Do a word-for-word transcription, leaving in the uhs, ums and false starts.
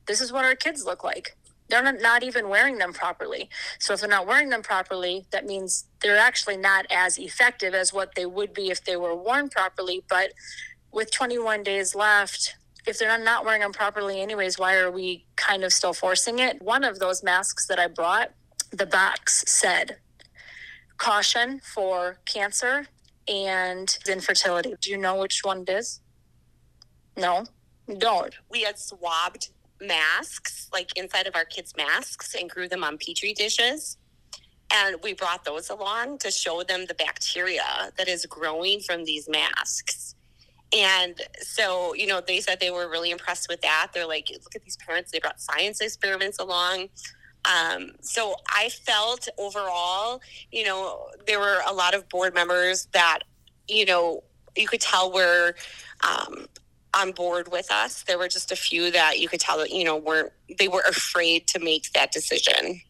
this is what our kids look like. They're not, not even wearing them properly. So if they're not wearing them properly, that means they're actually not as effective as what they would be if they were worn properly. But with twenty-one days left, if they're not, not wearing them properly anyways, why are we kind of still forcing it? One of those masks that I brought, the box said, caution for cancer and infertility. Do you know which one it is? No, you don't. We had swabbed masks, like inside of our kids' masks, and grew them on Petri dishes. And we brought those along to show them the bacteria that is growing from these masks. And so, you know, they said they were really impressed with that. They're like, look at these parents. They brought science experiments along. Um, so I felt overall, you know, there were a lot of board members that, you know, you could tell were um, on board with us. There were just a few that you could tell that, you know, weren't, they were afraid to make that decision.